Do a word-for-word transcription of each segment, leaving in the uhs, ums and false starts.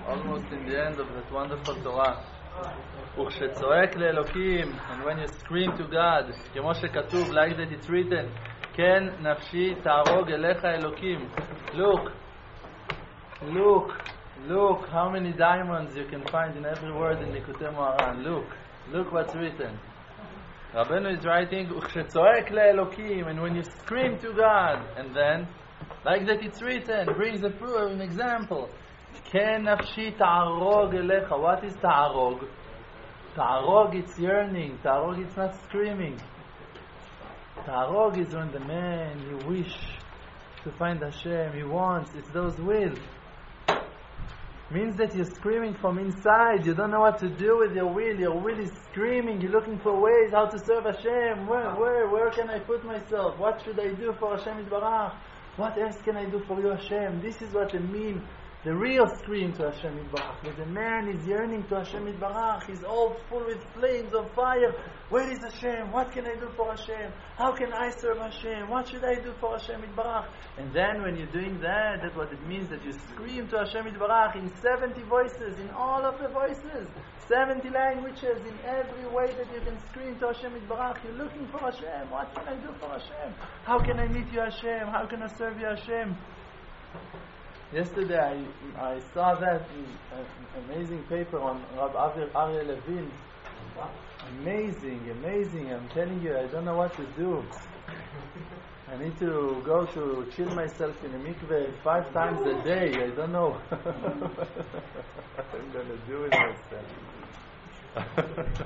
almost in the end of that wonderful Torah. וכשצועק לאלוקים, and when you scream to God, כמו שכתוב, like that it's written, כן נפשי תערוג אליך אלוקים. Look, look, look how many diamonds you can find in every word in Likutei Moharan. Look, look what's written. Rabbeinu is writing, וכשצועק לאלוקים, and when you scream to God, and then, like that it's written, brings a proof, an example. כן נפשי תערוג אליך. What is תערוג? תערוג, it's yearning. תערוג, it's not screaming. תערוג is when the man, he wish to find Hashem, he wants, it's those will. Means that you're screaming from inside, you don't know what to do with your will, your will is screaming, you're looking for ways how to serve Hashem, where, where, where can I put myself, what should I do for Hashem Yitbarach, what else can I do for you Hashem, this is what it means. The real scream to Hashem Yitbarach. When the man is yearning to Hashem Yitbarach, he's all full with flames of fire. Where is Hashem? What can I do for Hashem? How can I serve Hashem? What should I do for Hashem Yitbarach? And then when you're doing that, that's what it means, that you scream to Hashem Yitbarach in seventy voices, in all of the voices, seventy languages, in every way that you can scream to Hashem Yitbarach. You're looking for Hashem. What can I do for Hashem? How can I meet you Hashem? How can I serve you Hashem? Yesterday I, I saw that an amazing paper on Rabbi Aryeh Levin. Amazing, amazing. I'm telling you, I don't know what to do. I need to go to chill myself in a mikveh five times a day. I don't know what I'm going to do with myself.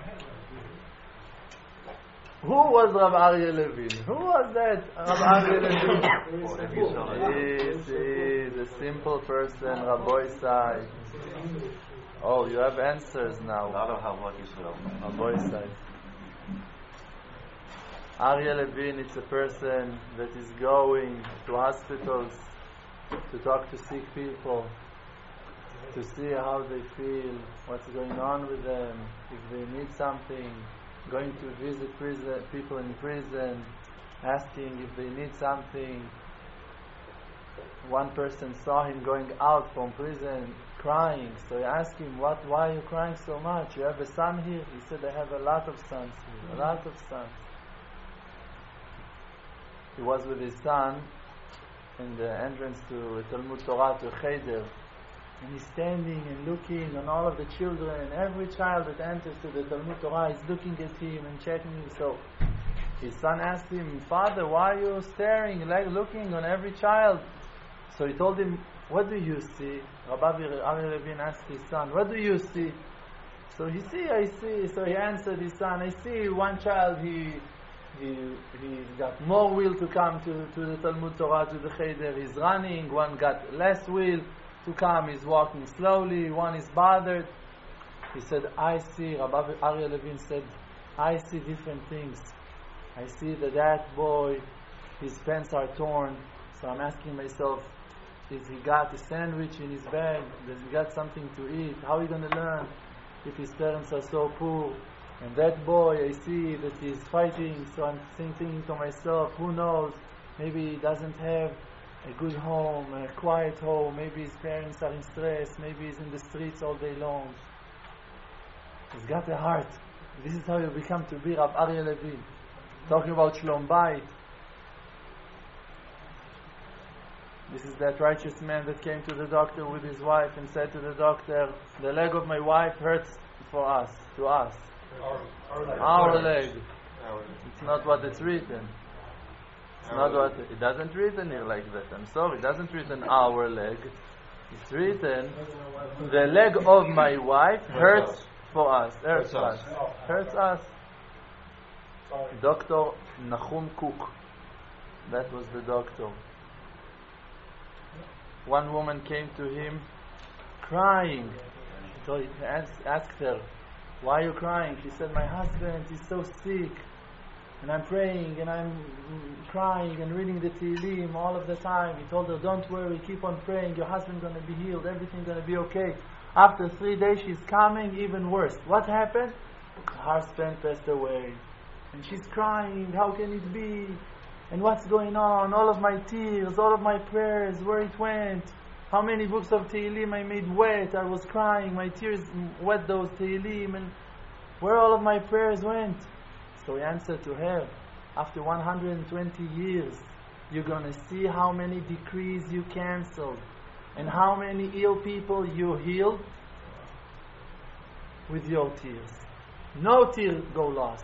Who was Rabbi Aryeh Levin? Who was that Rabbi Aryeh Levin? This is a simple person, Rabbi Isai. Oh, you have answers now. Rabbi Isai. Aryeh Levin is a person that is going to hospitals to talk to sick people, to see how they feel, what's going on with them, if they need something. Going to visit prison, people in prison, asking if they need something. One person saw him going out from prison crying, so he asked him, "What? Why are you crying so much? You have a son here?" He said, "I have a lot of sons here, a lot of sons." He was with his son in the entrance to Talmud Torah, to Cheder. And he's standing and looking on all of the children. Every child that enters to the Talmud Torah is looking at him and checking him. So his son asked him, "Father, why are you staring, like looking on every child?" So he told him, "What do you see?" Rabbi Aryeh Levin asked his son, "What do you see?" So he see, I see. So he answered his son, "I see one child, he he he got more will to come to, to the Talmud Torah, to the Cheder. He's running. One got less will to come, is walking slowly, one is bothered." He said, "I see," Rabbi Aryeh Levin said, "I see different things. I see that that boy, his pants are torn, so I'm asking myself, is he got a sandwich in his bag? Does he got something to eat? How are you going to learn if his parents are so poor? And that boy, I see that he's fighting, so I'm thinking to myself, who knows, maybe he doesn't have a good home, a quiet home, maybe his parents are in stress, maybe he's in the streets all day long. He's got a heart." This is how you become to be Rabbi Aryeh Levin. Talking about Shlom Bayit. This is that righteous man that came to the doctor with his wife and said to the doctor, "The leg of my wife hurts for us, to us. Our, our leg. Our leg. Our It's not what it's written. It's not what it doesn't written here like that. I'm sorry, it doesn't written our leg. It's written the leg of my wife hurts for us. Hurts us. Hurts us. Doctor Nahum Cook. That was the doctor. One woman came to him crying. So he asked, asked her, "Why are you crying?" She said, "My husband is so sick. And I'm praying and I'm crying and reading the Tehillim all of the time." He told her, "Don't worry, keep on praying. Your husband's going to be healed. Everything's going to be okay." After three days, she's coming even worse. What happened? Her husband passed away. And she's crying, "How can it be? And what's going on? All of my tears, all of my prayers, where it went?" How many books of Tehillim I made wet? I was crying, my tears wet those Tehillim, and where all of my prayers went? So he answered to her, after one hundred twenty years, you're going to see how many decrees you canceled and how many ill people you healed with your tears. No tear go lost.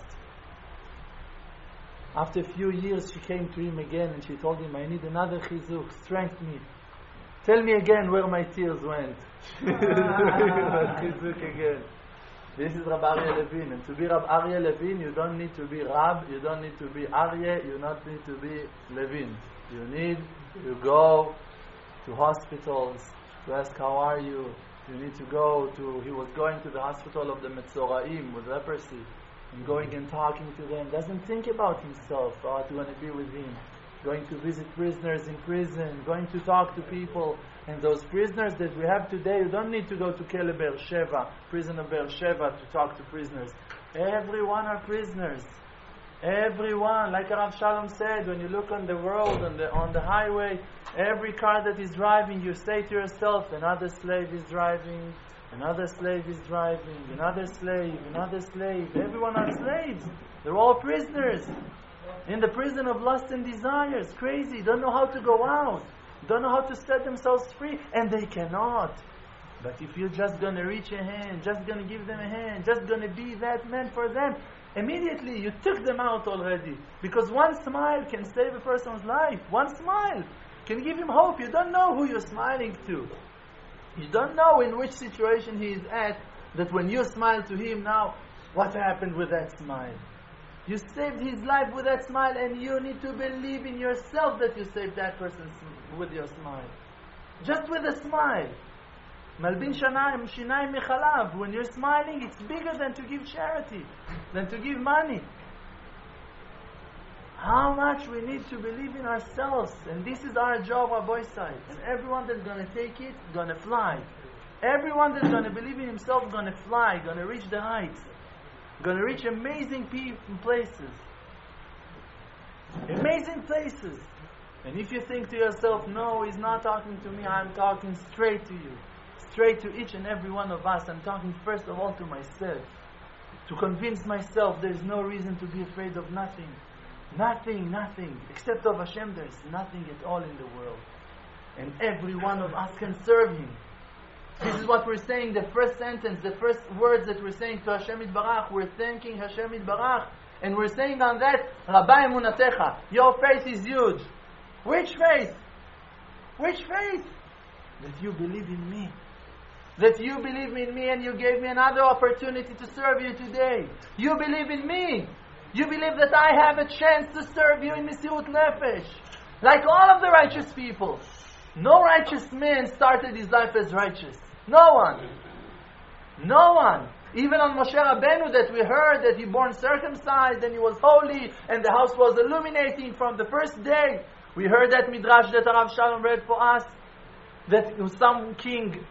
After a few years, she came to him again and she told him, I need another chizuk, strengthen me. Tell me again where my tears went. Chizuk again. This is Rab Aryeh Levin. And to be Rab Aryeh Levin, you don't need to be Rab, you don't need to be Aryeh, you don't need to be Levin. You need to go to hospitals to ask how are you. You need to go to, he was going to the hospital of the Metzoraim with leprosy and going and talking to them. Doesn't think about himself, oh, I want to be with him. Going to visit prisoners in prison, going to talk to people. And those prisoners that we have today, you don't need to go to Kele Be'er Sheva, prison of Be'er Sheva, to talk to prisoners. Everyone are prisoners. Everyone, like Rav Shalom said, when you look on the road, on the, on the highway, every car that is driving, you say to yourself, another slave is driving, another slave is driving, another slave, another slave. Everyone are slaves. They're all prisoners. In the prison of lust and desires. Crazy. Don't know how to go out. Don't know how to set themselves free. And they cannot. But if you're just going to reach a hand, just going to give them a hand, just going to be that man for them, immediately you took them out already. Because one smile can save a person's life. One smile can give him hope. You don't know who you're smiling to. You don't know in which situation he is at, that when you smile to him now, what happened with that smile? You saved his life with that smile, and you need to believe in yourself that you saved that person with your smile. Just with a smile. Malbin shanayim shinayim mechalav. When you're smiling, it's bigger than to give charity, than to give money. How much we need to believe in ourselves, and this is our job, our boy side. And everyone that's going to take it, going to fly. Everyone that's going to believe in himself, going to fly, going to reach the heights. Going to reach amazing people, places. Amazing places. And if you think to yourself, no, he's not talking to me, I'm talking straight to you. Straight to each and every one of us. I'm talking first of all to myself. To convince myself there's no reason to be afraid of nothing. Nothing, nothing. Except of Hashem, there's nothing at all in the world. And every one of us can serve Him. This is what we're saying, the first sentence, the first words that we're saying to Hashem Yitbarach. We're thanking Hashem Yitbarach. And we're saying on that, Rabbi Emunatecha, your faith is huge. Which faith? Which faith? That you believe in me. That you believe in me and you gave me another opportunity to serve you today. You believe in me. You believe that I have a chance to serve you in Mesirut Nefesh. Like all of the righteous people. No righteous man started his life as righteous. No one. No one. Even on Moshe Rabbeinu that we heard that he born circumcised and he was holy and the house was illuminating from the first day. We heard that Midrash that Rav Shalom read for us. That some king,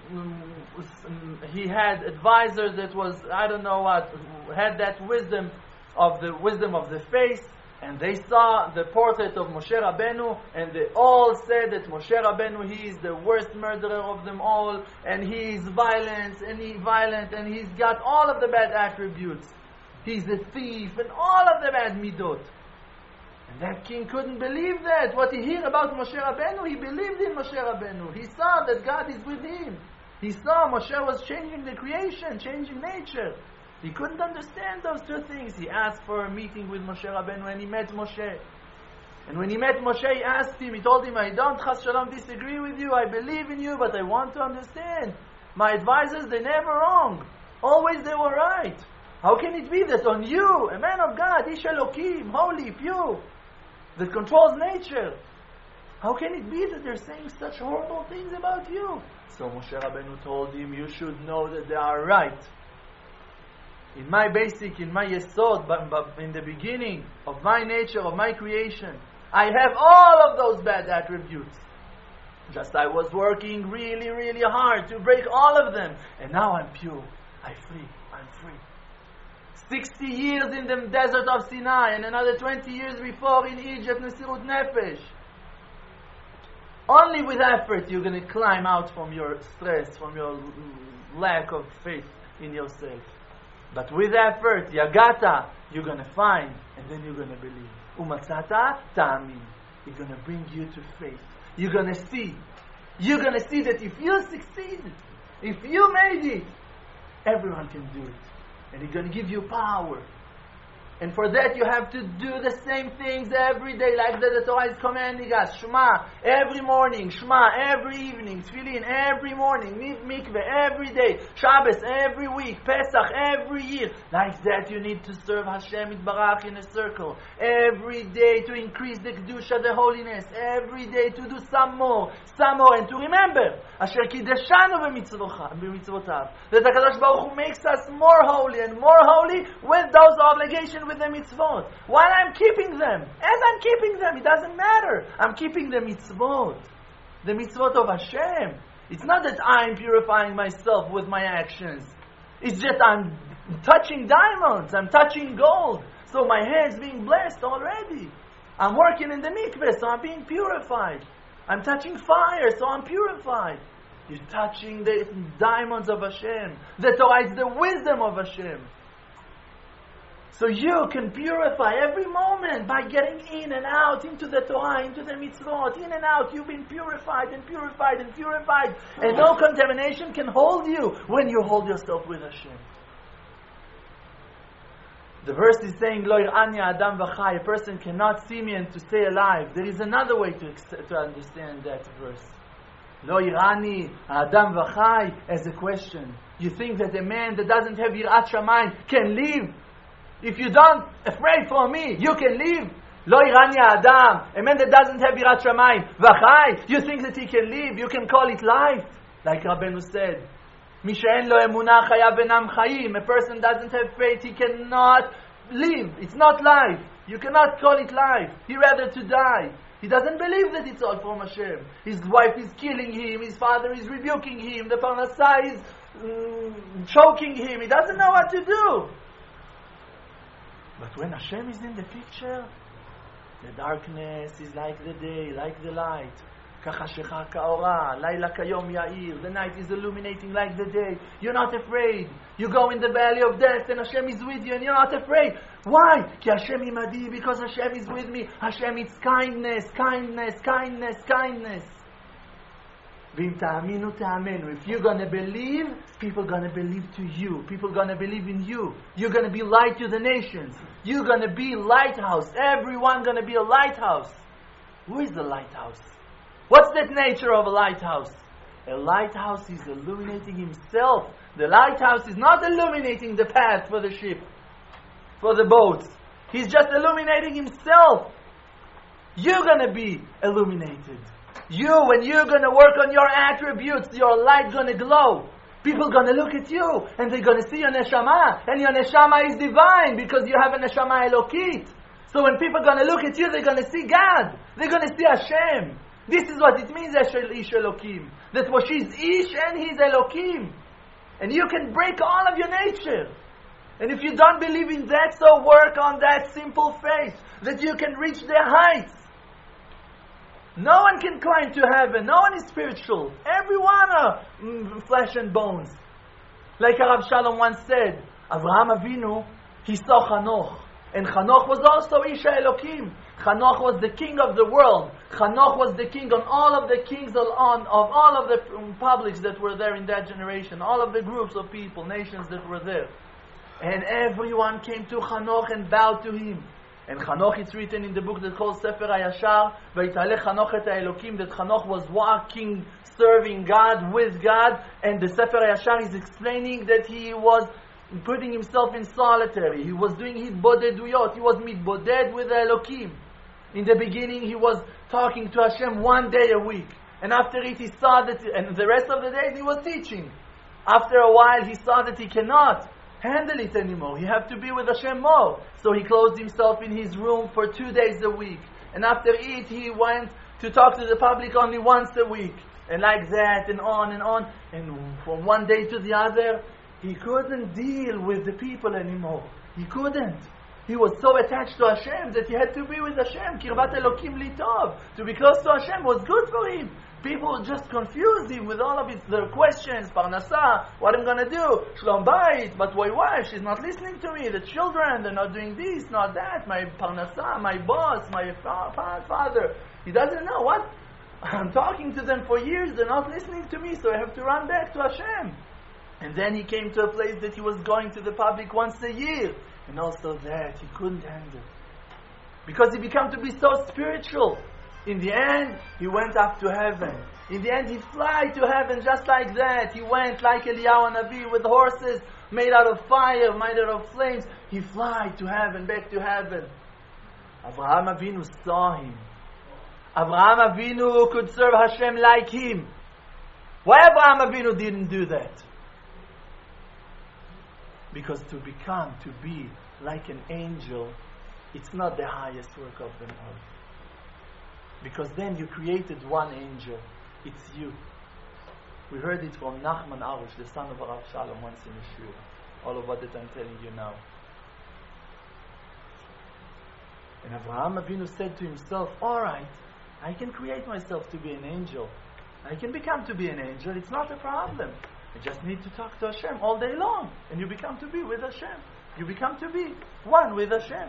um, he had advisors that was, I don't know what, had that wisdom of the wisdom of the face. And they saw the portrait of Moshe Rabbeinu, and they all said that Moshe Rabbeinu, he is the worst murderer of them all, and he is violent, and he violent, and he's got all of the bad attributes. He's a thief, and all of the bad midot. And that king couldn't believe that. What he heard about Moshe Rabbeinu, he believed in Moshe Rabbeinu. He saw that God is with him. He saw Moshe was changing the creation, changing nature. He couldn't understand those two things. He asked for a meeting with Moshe Rabbeinu and he met Moshe. And when he met Moshe, he asked him, he told him, I don't, Chas Shalom, disagree with you. I believe in you, but I want to understand. My advisors, they're never wrong. Always they were right. How can it be that on you, a man of God, Ish Elokim, holy, pure, that controls nature, how can it be that they're saying such horrible things about you? So Moshe Rabbeinu told him, you should know that they are right. In my basic, in my yesod, but, but in the beginning of my nature, of my creation, I have all of those bad attributes. Just I was working really, really hard to break all of them. And now I'm pure. I'm free. I'm free. sixty years in the desert of Sinai and another twenty years before in Egypt, Mesirut Nefesh. Only with effort you're going to climb out from your stress, from your lack of faith in yourself. But with effort, yagata, you're going to find, and then you're going to believe. Umatzata ta'amin. It's going to bring you to faith. You're going to see. You're going to see that if you succeed, if you made it, everyone can do it. And He's going to give you power. And for that you have to do the same things every day, like that the Torah is commanding us. Shema every morning, Shema every evening, Tefillin every morning, Mikveh every day, Shabbos every week, Pesach every year. Like that you need to serve Hashem Yitbarach in a circle. Every day to increase the Kedusha, the holiness. Every day to do some more, some more. And to remember, Asher Kideshanu b'mitzvotav, that HaKadosh Baruch Hu makes us more holy and more holy with those obligations, with the mitzvot. While I'm keeping them, as I'm keeping them, it doesn't matter. I'm keeping the mitzvot. The mitzvot of Hashem. It's not that I'm purifying myself with my actions. It's just I'm touching diamonds. I'm touching gold. So my hand's being blessed already. I'm working in the mikveh, so I'm being purified. I'm touching fire, so I'm purified. You're touching the diamonds of Hashem. The Torah is the wisdom of Hashem. So you can purify every moment by getting in and out into the Torah, into the mitzvot, in and out. You've been purified and purified and purified. And no contamination can hold you when you hold yourself with Hashem. The verse is saying, Lo ir'ani adam v'chai. A person cannot see me and to stay alive. There is another way to, to understand that verse. Lo ir'ani adam v'chai as a question. You think that a man that doesn't have yirat shamayim can live? If you don't afraid for me, you can live. Lo irani adam, a man that doesn't have yirat shamayim, v'chai, you think that he can live? You can call it life, like Rabbeinu said. Mi she'en lo emunah chayav enam chayim. A person doesn't have faith, he cannot live. It's not life. You cannot call it life. He rather to die. He doesn't believe that it's all from Hashem. His wife is killing him. His father is rebuking him. The parnassah is mm, choking him. He doesn't know what to do. But when Hashem is in the picture, the darkness is like the day, like the light. Kachashecha ka'ora, layla kayom ya'ir. The night is illuminating like the day. You're not afraid. You go in the valley of death and Hashem is with you and you're not afraid. Why? Ki Hashem imadi, because Hashem is with me. Hashem is kindness, kindness, kindness, kindness. V'im ta'aminu ta'amenu. If you're going to believe, people are going to believe to you. People are going to believe in you. You're going to be light to the nations. You're going to be lighthouse. Everyone going to be a lighthouse. Who is the lighthouse? What's that nature of a lighthouse? A lighthouse is illuminating himself. The lighthouse is not illuminating the path for the ship, for the boats. He's just illuminating himself. You're going to be illuminated. You, when you're going to work on your attributes, your light's going to glow. People are going to look at you and they're going to see your neshama. And your neshama is divine because you have a neshama elokit. So when people are going to look at you, they're going to see God. They're going to see Hashem. This is what it means, Eshel Ish Elokim. That Moshe is Ish and he's Elokim. And you can break all of your nature. And if you don't believe in that, so work on that simple faith. That you can reach the heights. No one can climb to heaven. No one is spiritual. Everyone are mm, flesh and bones. Like Rav Shalom once said, Avraham Avinu, he saw Chanoch. And Chanoch was also Isha Elokim. Chanoch was the king of the world. Chanoch was the king on all of the kings of, on, of all of the um, publics that were there in that generation. All of the groups of people, nations that were there. And everyone came to Chanoch and bowed to him. And Chanoch, it's written in the book that's called Sefer HaYashar, Vayitale Chanoch et HaElokim, that Chanoch was walking, serving God, with God. And the Sefer HaYashar is explaining that he was putting himself in solitary. He was doing his bodeduyot. He was mitboded with Elokim. In the beginning, he was talking to Hashem one day a week. And after it, he saw that, and the rest of the days, he was teaching. After a while, he saw that he cannot handle it anymore. He had to be with Hashem more. So he closed himself in his room for two days a week. And after it, he went to talk to the public only once a week. And like that, and on and on. And from one day to the other, he couldn't deal with the people anymore. He couldn't. He was so attached to Hashem that he had to be with Hashem. Kirvat Elokim li tov. To be close to Hashem was good for him. People just confused him with all of his their questions. Parnasa, what I'm going to do? Shlom Bayit, but my wife, she's not listening to me. The children, they're not doing this, not that. My Parnasa, my boss, my fa- father. He doesn't know what. I'm talking to them for years. They're not listening to me, so I have to run back to Hashem. And then he came to a place that he was going to the public once a year. And also that he couldn't handle. Because he became to be so spiritual. In the end, he went up to heaven. In the end, he fly to heaven just like that. He went like Eliyahu Navi with horses made out of fire, made out of flames. He fly to heaven, back to heaven. Avraham Avinu saw him. Avraham Avinu could serve Hashem like him. Why Avraham Avinu didn't do that? Because to become, to be like an angel, it's not the highest work of them all. Because then you created one angel. It's you. We heard it from Nachman Arush, the son of Rav Shalom, once in a shul. All of what that I'm telling you now. And Avraham Avinu said to himself, alright, I can create myself to be an angel. I can become to be an angel. It's not a problem. I just need to talk to Hashem all day long. And you become to be with Hashem. You become to be one with Hashem.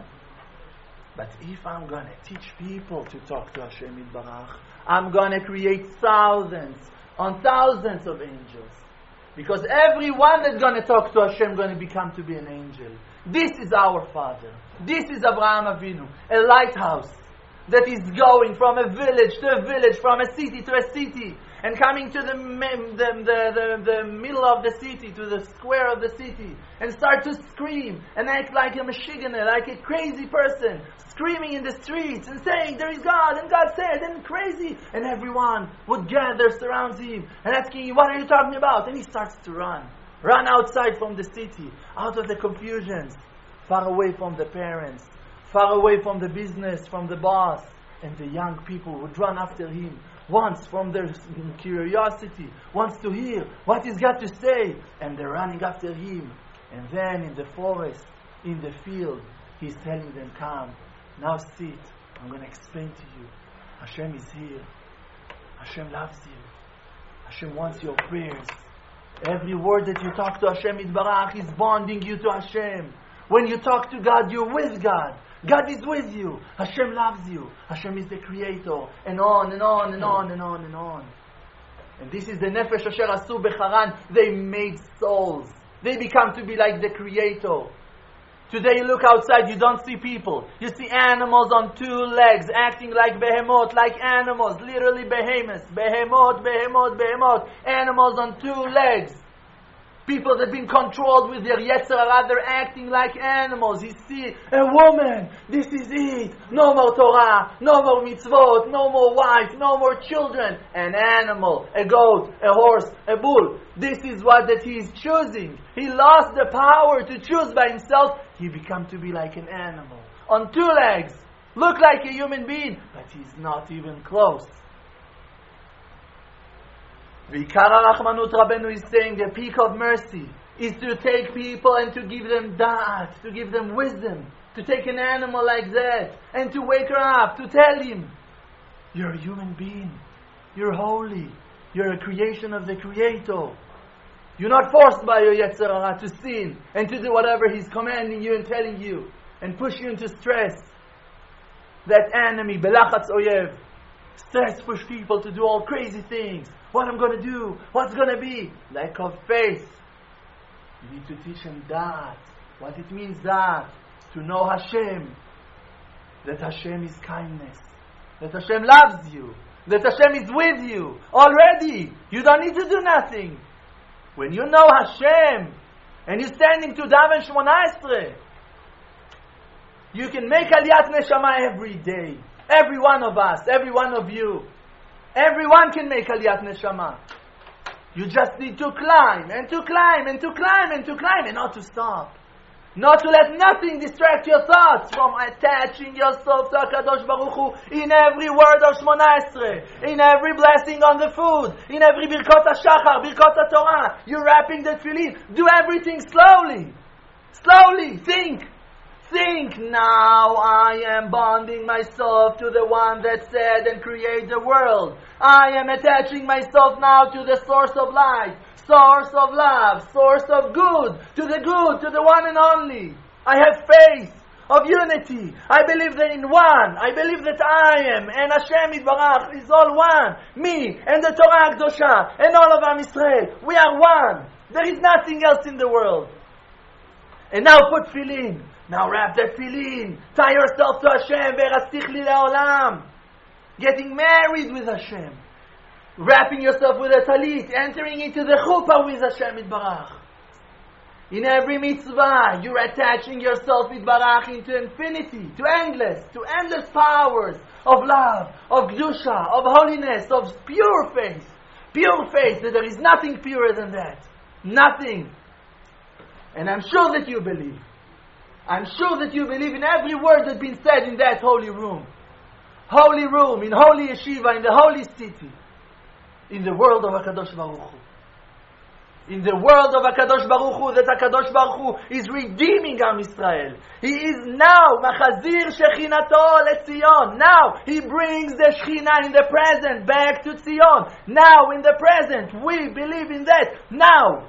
But if I'm going to teach people to talk to Hashem Yitbarach, I'm going to create thousands on thousands of angels. Because everyone that's going to talk to Hashem is going to become to be an angel. This is our Father. This is Avraham Avinu, a lighthouse that is going from a village to a village, from a city to a city, and coming to the, the, the, the, the middle of the city, to the square of the city, and start to scream and act like a Meshiganer, like a crazy person, screaming in the streets and saying, there is God, and God said, and crazy. And everyone would gather, surround him, and asking him, what are you talking about? And he starts to run. Run outside from the city, out of the confusions, far away from the parents, far away from the business, from the boss. And the young people would run after him, once from their curiosity, wants to hear what he's got to say, and they're running after him. And then in the forest, in the field, he's telling them, come, now sit, I'm going to explain to you. Hashem is here. Hashem loves you. Hashem wants your prayers. Every word that you talk to Hashem Yitbarach is bonding you to Hashem. When you talk to God, you're with God. God is with you. Hashem loves you. Hashem is the creator. And on and on and on and on and on. And this is the Nefesh Asher Asu Becharan. They made souls. They become to be like the creator. Today you look outside, you don't see people. You see animals on two legs, acting like behemoth, like animals. Literally behemoths. Behemoth, behemoth, behemoth. Animals on two legs. People that have been controlled with their Yetzer Hara, they're acting like animals. You see, a woman, this is it. No more Torah, no more mitzvot, no more wife, no more children. An animal, a goat, a horse, a bull. This is what that he is choosing. He lost the power to choose by himself. He become to be like an animal. On two legs. Look like a human being, but he's not even close. V'ikara Rachmanut Rabbeinu is saying the peak of mercy is to take people and to give them da'at, to give them wisdom, to take an animal like that and to wake her up, to tell him, you're a human being, you're holy, you're a creation of the Creator. You're not forced by your Yetzer Hara to sin and to do whatever He's commanding you and telling you and push you into stress. That enemy, Belachatz Oyev, stress push people to do all crazy things. What I'm going to do? What's going to be? Lack of faith. You need to teach them that. What it means that. To know Hashem. That Hashem is kindness. That Hashem loves you. That Hashem is with you. Already. You don't need to do nothing. When you know Hashem and you're standing to Daven Shmona Esrei, you can make Aliyat Neshama every day. Every one of us. Every one of you. Everyone can make Aliyat Neshama. You just need to climb, and to climb, and to climb, and to climb, and not to stop. Not to let nothing distract your thoughts from attaching yourself to HaKadosh Baruch Hu in every word of Shmona Esrei, in every blessing on the food, in every Birkot HaShachar, Birkot HaTorah. You're wrapping the tefillin. Do everything slowly. Slowly. Think. think, now I am bonding myself to the one that said and created the world. I am attaching myself now to the source of light, source of love, source of good, to the good, to the one and only. I have faith of unity. I believe that in one. I believe that I am, and Hashem Yitbarach is all one. Me, and the Torah Kedosha, and all of Am Yisrael. We are one. There is nothing else in the world. And now put tefillin. Now wrap that tefillin. Tie yourself to Hashem. Ve'rastich li le'olam. Getting married with Hashem. Wrapping yourself with a talit. Entering into the chuppah with Hashem Yitbarach. In every mitzvah, you're attaching yourself Yitbarach into infinity, to endless, to endless powers of love, of kedusha, of holiness, of pure faith. Pure faith, that there is nothing purer than that. Nothing. And I'm sure that you believe. I'm sure that you believe in every word that's been said in that holy room. Holy room, in holy yeshiva, in the holy city. In the world of HaKadosh Baruch Hu. In the world of HaKadosh Baruch Hu, that HaKadosh Baruch Hu is redeeming Am Yisrael. He is now, Machazir Shechinato LeTzion. Now, He brings the Shechina in the present back to Tzion. Now, in the present, we believe in that. Now,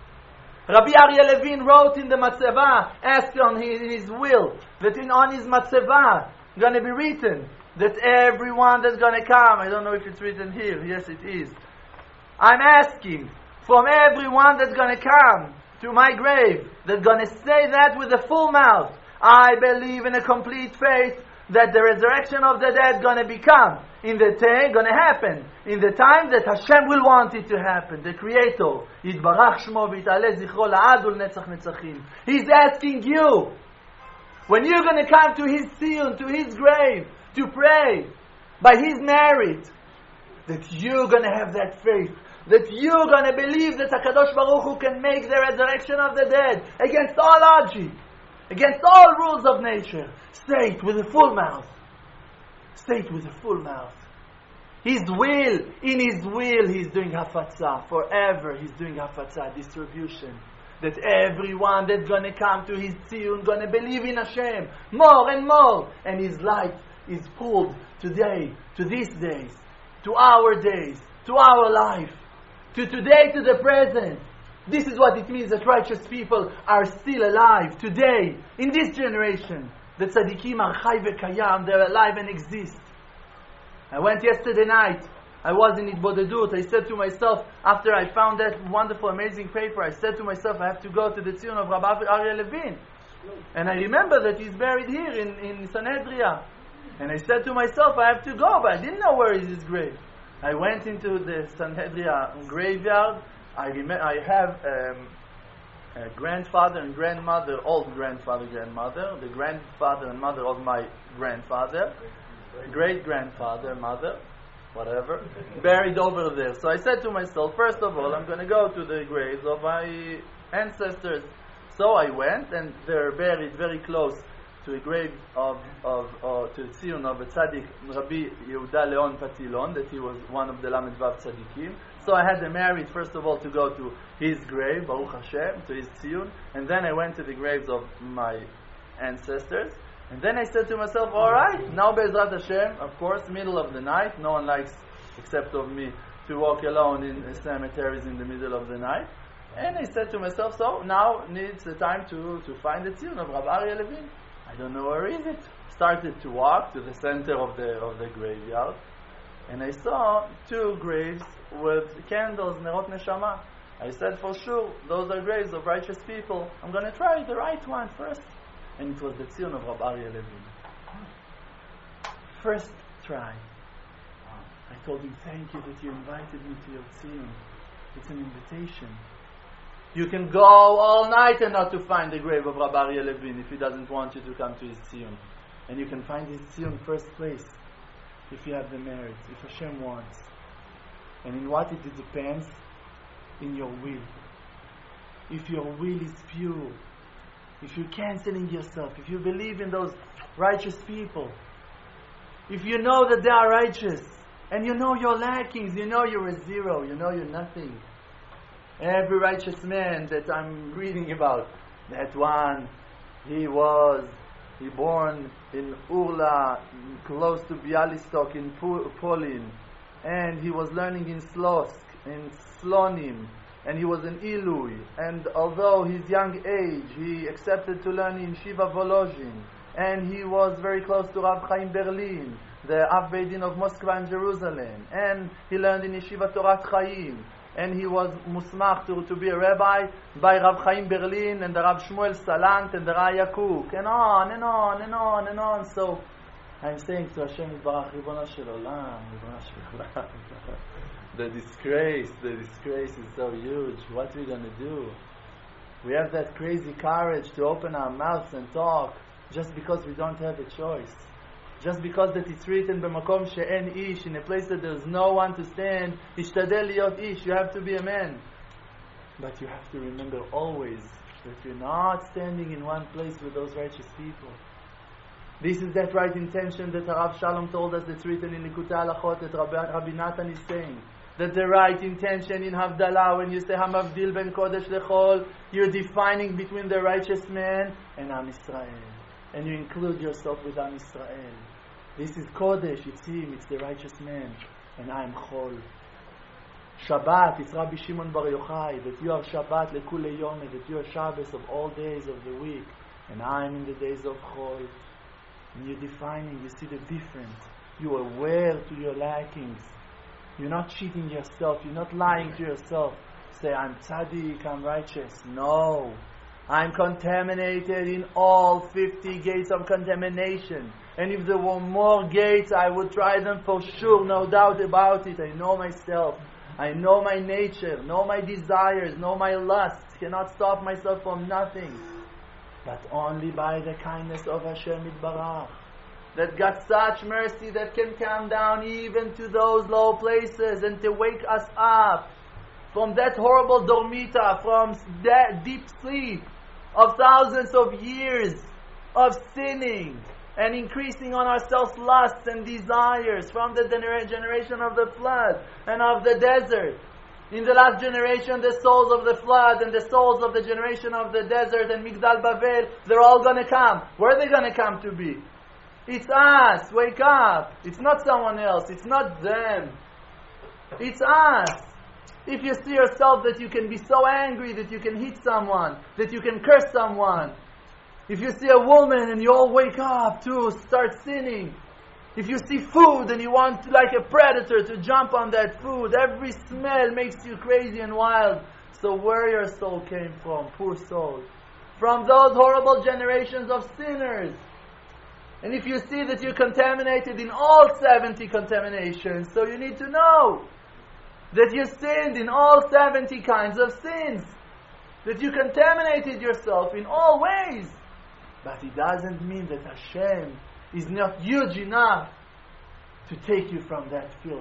Rabbi Aryeh Levin wrote in the Matzevah, asked on his, in his will, that in on his Matzevah, going to be written, that everyone that's going to come, I don't know if it's written here, yes it is, I'm asking, from everyone that's going to come to my grave, that's going to say that with a full mouth, I believe in a complete faith that the resurrection of the dead going to become in the day, going to happen in the time that Hashem will want it to happen. The Creator, Yitbarach Shmo v'Yit'aleh Zichro la'ad u'l'netzach netzachim. He's asking you, when you're going to come to His Sion, to His grave, to pray by His merit, that you're going to have that faith, that you're going to believe that HaKadosh Baruch Hu can make the resurrection of the dead against all logic, against all rules of nature. Say it with a full mouth. Say it with a full mouth. His will, in His will, He's doing hafatzah. Forever He's doing hafatzah, distribution. That everyone that's going to come to His tziyun, going to believe in Hashem more and more. And His light is pulled today, to these days, to our days, to our life, to today, to the present. This is what it means that righteous people are still alive today, in this generation. The tzaddikim are chai v'kayam, they're alive and exist. I went yesterday night, I was in Itbodedut, I said to myself, after I found that wonderful, amazing paper, I said to myself, I have to go to the Tzion of Rabbi Aryeh Levin. And I remember that he's buried here in, in Sanhedria. And I said to myself, I have to go, but I didn't know where is his grave. I went into the Sanhedria graveyard. I rem- I have um, a grandfather and grandmother, old grandfather, grandmother, the grandfather and mother of my grandfather, great grandfather, mother, whatever, buried over there. So I said to myself, first of all, I'm going to go to the graves of my ancestors. So I went, and they're buried very close to a grave of, of uh, to the Tziyun of a tzaddik, Rabbi Yehuda Leon Patilon, that he was one of the Lamed Vav tzaddikim. So I had the merit, first of all, to go to his grave, Baruch Hashem, to his Tziyun, and then I went to the graves of my ancestors. And then I said to myself, all right, now Be'ezrat Hashem, of course, middle of the night, no one likes, except of me, to walk alone in cemeteries in the middle of the night. And I said to myself, so now needs the time to, to find the Tziyun of Rabbi Aryeh Levin. I don't know where is it. Started to walk to the center of the of the graveyard, and I saw two graves with candles, Nerot Neshama. I said, for sure, those are graves of righteous people. I'm going to try the right one first. And it was the Tziyun of Rabbi Aryeh Levin. First try. I told him, thank you that you invited me to your Tziyun. It's an invitation. You can go all night and not to find the grave of Rabbi Aryeh Levin if he doesn't want you to come to his Tziyun. And you can find his Tziyun first place if you have the merit, if Hashem wants. And in what it depends? In your will. If your will is pure, if you're canceling yourself, if you believe in those righteous people, if you know that they are righteous, and you know your lackings, you know you're a zero, you know you're nothing. Every righteous man that I'm reading about, that one He was he born in Urla, close to Bialystok in Poland, and he was learning in Slosk, in Slonim, and he was in Ilui. And although his young age, he accepted to learn in Shiva Volozhin, and he was very close to Rav Chaim Berlin, the Av Beit Din of Moscow and Jerusalem, and he learned in Yeshiva Torat Chaim, and he was musmach to, to be a rabbi by Rav Chaim Berlin and the Rav Shmuel Salant and the Raya Cook, and on and on and on and on. So I'm saying to Hashem Yitbarach, Ribono Shel Olam, Ribono Shel Olam, the disgrace, the disgrace is so huge. What are we going to do? We have that crazy courage to open our mouths and talk just because we don't have a choice. Just because that it's written b'makom she'en ish, in a place that there's no one to stand, ishtadel liot ish, you have to be a man. But you have to remember always that you're not standing in one place with those righteous people. This is that right intention that Rav Shalom told us, that's written in Likutei Halachot, that Rabbi, Rabbi Natan is saying. That the right intention in Havdalah, when you say Hamavdil ben Kodesh lechol, you're defining between the righteous man and Am Yisrael. And you include yourself with Am Yisrael. This is Kodesh, it's him, it's the righteous man. And I am Chol. Shabbat, it's Rabbi Shimon Bar Yochai, that you are Shabbat lekule yom, that you are Shabbos of all days of the week. And I am in the days of Chol. And you're defining, you see the difference. You are aware to your lackings. You're not cheating yourself, you're not lying to yourself. Say, I'm tzaddik, I'm righteous. No. I'm contaminated in all fifty gates of contamination. And if there were more gates, I would try them for sure, no doubt about it. I know myself. I know my nature, know my desires, know my lusts. Cannot stop myself from nothing. But only by the kindness of Hashem Yitbarach, that got such mercy that can come down even to those low places and to wake us up from that horrible dormita, from that deep sleep of thousands of years of sinning and increasing on ourselves lusts and desires, from the gener- generation of the flood and of the desert. In the last generation, the souls of the flood and the souls of the generation of the desert and Migdal Bavel, they're all going to come. Where are they going to come to be? It's us. Wake up. It's not someone else. It's not them. It's us. If you see yourself that you can be so angry that you can hit someone, that you can curse someone, if you see a woman and you all wake up to start sinning, if you see food and you want to, like a predator, to jump on that food, every smell makes you crazy and wild. So where your soul came from, poor soul? From those horrible generations of sinners. And if you see that you're contaminated in all seventy contaminations, so you need to know that you sinned in all seventy kinds of sins, that you contaminated yourself in all ways. But it doesn't mean that Hashem is not huge enough to take you from that filth,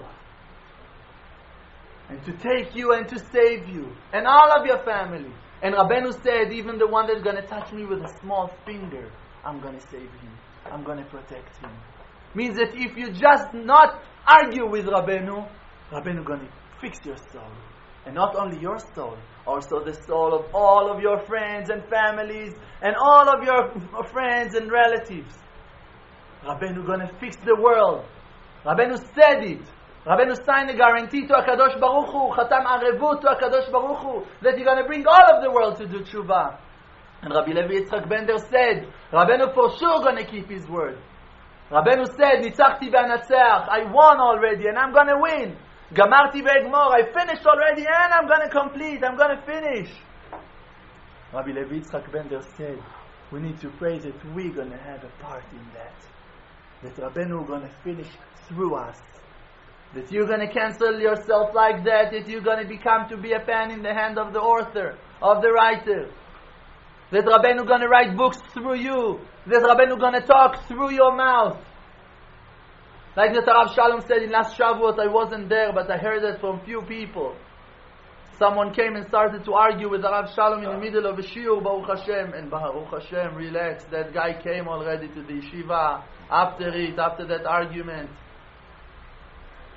and to take you and to save you and all of your family. And Rabbeinu said, even the one that's going to touch me with a small finger, I'm going to save him, I'm going to protect him. Means that if you just not argue with Rabbeinu, Rabbeinu going to fix your soul. And not only your soul, also the soul of all of your friends and families and all of your friends and relatives. Rabbeinu going to fix the world. Rabbeinu said it. Rabbeinu signed a guarantee to HaKadosh Baruch Hu, Chatam Arevut to HaKadosh Baruch Hu, that you're going to bring all of the world to do tshuva. And Rabbi Levi Yitzchak Bender said, Rabbeinu for sure going to keep his word. Rabbeinu said, Nitzachti v'anatzeach, I won already and I'm going to win. Gamarti ve'egmor, I finished already and I'm going to complete, I'm going to finish. Rabbi Levi Yitzchak Bender said, we need to pray that we're going to have a part in that. That Rabbeinu is going to finish through us. That you're going to cancel yourself like that, that you're going to become to be a pen in the hand of the author, of the writer. That Rabbeinu is going to write books through you. That Rabbeinu is going to talk through your mouth. Like the Rav Shalom said in last Shavuot, I wasn't there, but I heard it from few people. Someone came and started to argue with the Rav Shalom in the middle of a shiur, Baruch Hashem, and Baruch Hashem, relax. That guy came already to the yeshiva after it, after that argument.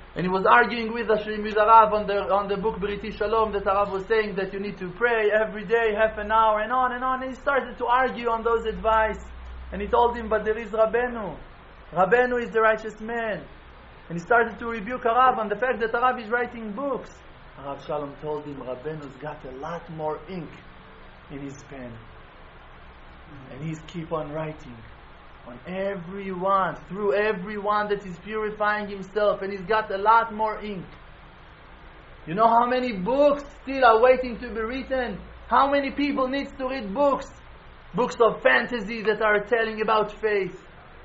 And he was arguing with Hashem, with Arav on the on the book Briti Shalom, that Arav was saying that you need to pray every day, half an hour, and on and on. And he started to argue on those advice. And he told him, but there is Rabbeinu. Rabbeinu is the righteous man. And he started to rebuke Arav on the fact that Arav is writing books. Arav Shalom told him, Rabbeinu's got a lot more ink in his pen. And he's keep on writing. On everyone, through everyone that is purifying himself, and he's got a lot more ink. You know how many books still are waiting to be written? How many people needs to read books? Books of fantasy that are telling about faith.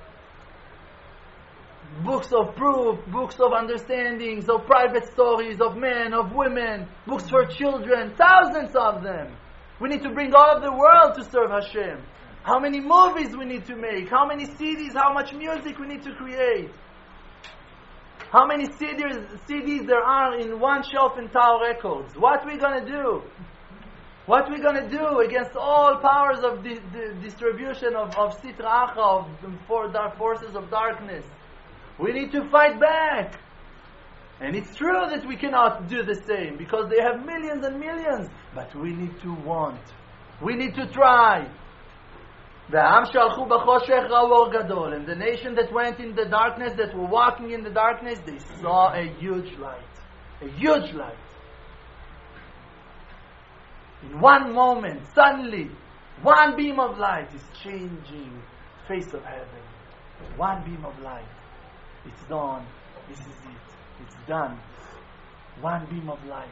Books of proof, books of understandings, of private stories, of men, of women, books for children, thousands of them. We need to bring all of the world to serve Hashem. How many movies we need to make? How many C Ds? How much music we need to create? How many C Ds, C Ds there are in one shelf in Tower Records? What are we going to do? What are we going to do against all powers of di- di- distribution of, of Sitra Achra, of for dark forces of darkness? We need to fight back. And it's true that we cannot do the same because they have millions and millions. But we need to want. We need to try. And the nation that went in the darkness, that were walking in the darkness, they saw a huge light. A huge light. In one moment, suddenly, one beam of light is changing the face of heaven. One beam of light. It's dawn. This is it. It's done. One beam of light.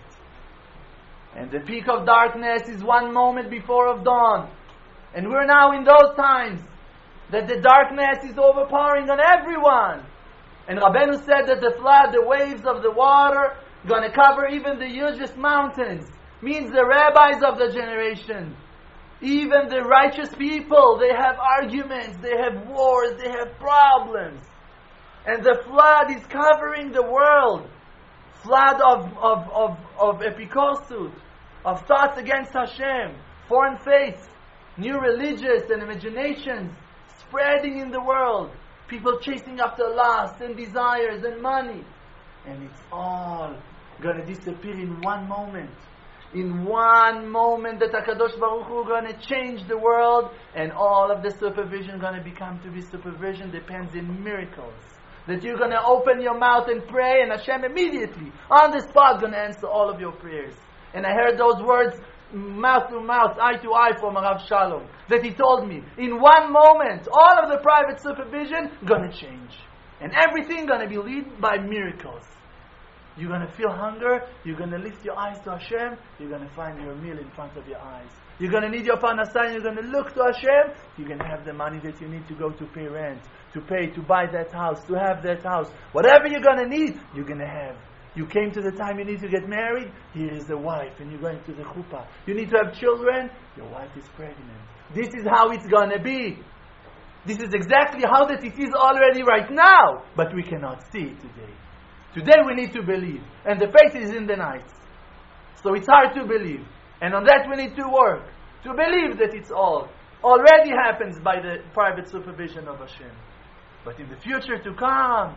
And the peak of darkness is one moment before of dawn. And we're now in those times that the darkness is overpowering on everyone. And Rabbeinu said that the flood, the waves of the water, going to cover even the hugest mountains. Means the rabbis of the generation. Even the righteous people, they have arguments, they have wars, they have problems. And the flood is covering the world. Flood of, of, of, of epikorsut, of thoughts against Hashem, foreign faiths, new religious and imaginations spreading in the world. People chasing after lust and desires and money. And it's all going to disappear in one moment. In one moment that HaKadosh Baruch Hu going to change the world, and all of the supervision going to become to be supervision depends in miracles. That you're going to open your mouth and pray, and Hashem immediately, on the spot, going to answer all of your prayers. And I heard those words mouth to mouth, eye to eye from Rav Shalom, that he told me, in one moment, all of the private supervision going to change. And everything going to be led by miracles. You're going to feel hunger, you're going to lift your eyes to Hashem, you're going to find your meal in front of your eyes. You're going to need your parnasah, you're going to look to Hashem, you're going to have the money that you need to go to pay rent, to pay, to buy that house, to have that house. Whatever you're going to need, you're going to have. You came to the time you need to get married, here is the wife, and you're going to the chuppah. You need to have children, your wife is pregnant. This is how it's going to be. This is exactly how that it is already right now, but we cannot see it today. Today we need to believe, and the faith is in the night. So it's hard to believe, and on that we need to work, to believe that it's all already happens by the private supervision of Hashem. But in the future to come,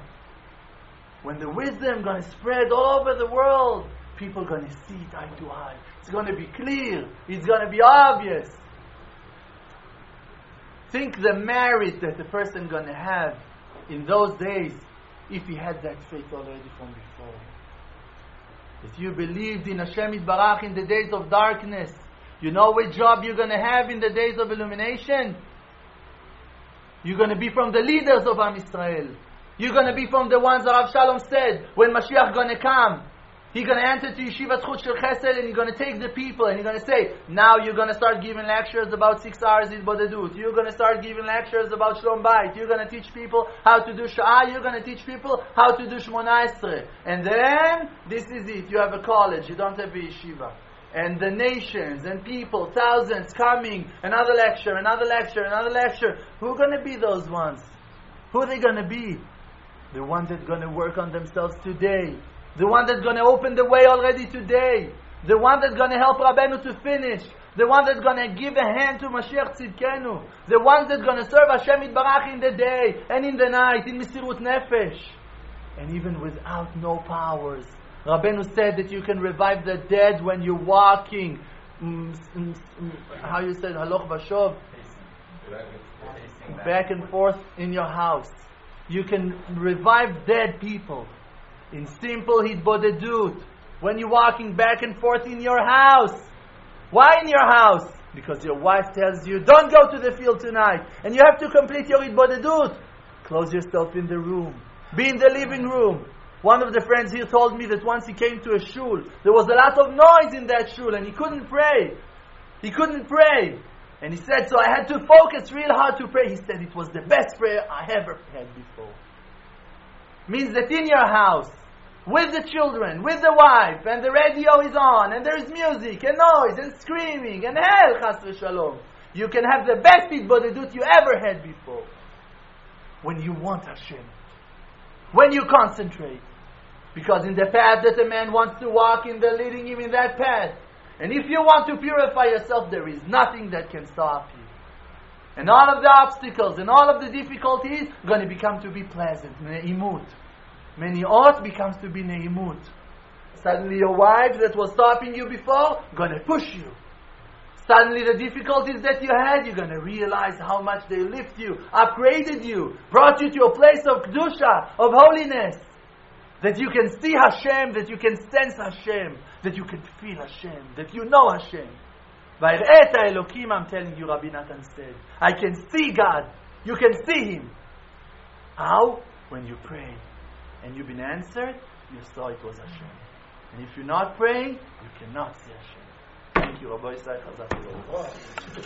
when the wisdom going to spread all over the world, people are going to see it eye to eye. It's going to be clear. It's going to be obvious. Think the merit that the person going to have in those days if he had that faith already from before. That you believed in Hashem Yitbarach in the days of darkness. You know what job you're going to have in the days of illumination? You're going to be from the leaders of Am Yisrael. You're going to be from the ones that Rav Shalom said, when Mashiach going to come, he's going to enter to Yeshivat Chut Shel Chesed, and he's going to take the people, and he's going to say, now you're going to start giving lectures about six hours in Bodedut. You're going to start giving lectures about Shlom Bayit. You're going to teach people how to do Sha'ah. You're going to teach people how to do Shmona Esrei. And then, this is it. You have a college. You don't have a yeshiva. And the nations and people, thousands coming, another lecture, another lecture, another lecture. Who are going to be those ones? Who are they going to be? The ones that are going to work on themselves today. The one that's going to open the way already today. The one that's going to help Rabbeinu to finish. The one that's going to give a hand to Mashiach Tzidkenu. The one that's going to serve Hashem Yitbarach in the day and in the night, in Mesirut Nefesh. and even without no powers. Rabbeinu said that you can revive the dead when you're walking. Mm, mm, mm, how you said, haloch vashov? Back and forth in your house. You can revive dead people in simple hitbodedut. When you're walking back and forth in your house. Why in your house? Because your wife tells you, don't go to the field tonight. And you have to complete your hitbodedut. Close yourself in the room. Be in the living room. One of the friends here told me that once he came to a shul, there was a lot of noise in that shul and he couldn't pray. He couldn't pray. And he said, so I had to focus real hard to pray. He said it was the best prayer I ever had before. Means that in your house, with the children, with the wife, and the radio is on, and there is music, and noise, and screaming, and hell, chas v'shalom, you can have the best hitbodedut you ever had before. When you want Hashem. When you concentrate. Because in the path that a man wants to walk in, they're leading him in that path. And if you want to purify yourself, there is nothing that can stop you. And all of the obstacles and all of the difficulties are going to become to be pleasant. Ne'imut. Meni'ot becomes to be ne'imut. Suddenly your wife that was stopping you before, going to push you. Suddenly the difficulties that you had, you're going to realize how much they lift you, upgraded you, brought you to a place of kedusha, of holiness. That you can see Hashem, that you can sense Hashem, that you can feel Hashem, that you know Hashem. Vayir'eh et Elokim, I'm telling you, Rabbi Natan said. I can see God. You can see Him. How? When you pray. And you've been answered, you saw it was Hashem. And if you're not praying, you cannot see Hashem. Thank you, Rabbi Isai Chazak.